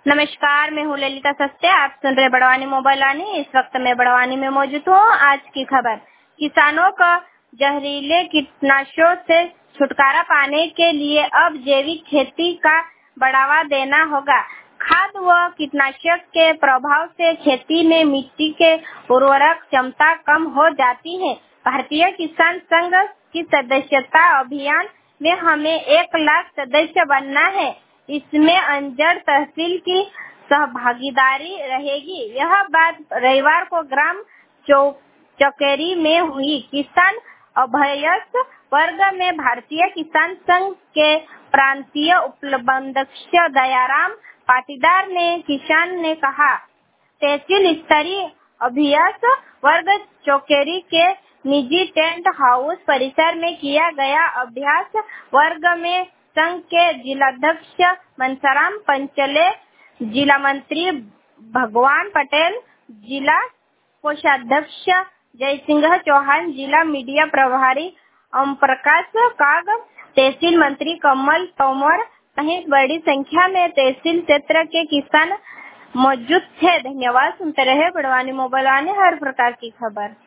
नमस्कार, मैं हूँ ललिता सस्ते। आप सुन रहे बड़वानी मोबाइल वाणी। इस वक्त मैं बड़वानी में मौजूद हूँ। आज की खबर, किसानों को जहरीले कीटनाशकों से छुटकारा पाने के लिए अब जैविक खेती का बढ़ावा देना होगा। खाद व कीटनाशक के प्रभाव से खेती में मिट्टी के उर्वरक क्षमता कम हो जाती है। भारतीय किसान संघ की सदस्यता अभियान में हमें 1 लाख सदस्य बनना है। इसमें अंजड़ तहसील की सहभागीदारी रहेगी। यह बात रविवार को ग्राम चौकेरी में हुई। किसान अभ्यस्त वर्ग में भारतीय किसान संघ के प्रांतीय उपाध्यक्ष दयाराम पाटीदार ने कहा, तहसील स्तरीय अभ्यास वर्ग चौकेरी के निजी टेंट हाउस परिसर में किया गया। अभ्यास वर्ग में संघ के जिलाध्यक्ष मनसाराम पंचले, जिला मंत्री भगवान पटेल, जिला कोषाध्यक्ष जयसिंह चौहान, जिला मीडिया प्रभारी ओमप्रकाश काग, तहसील मंत्री कमल तोमर सहित बड़ी संख्या में तहसील क्षेत्र के किसान मौजूद थे। धन्यवाद। सुनते रहे बड़वानी मोबाइल वाणी, हर प्रकार की खबर।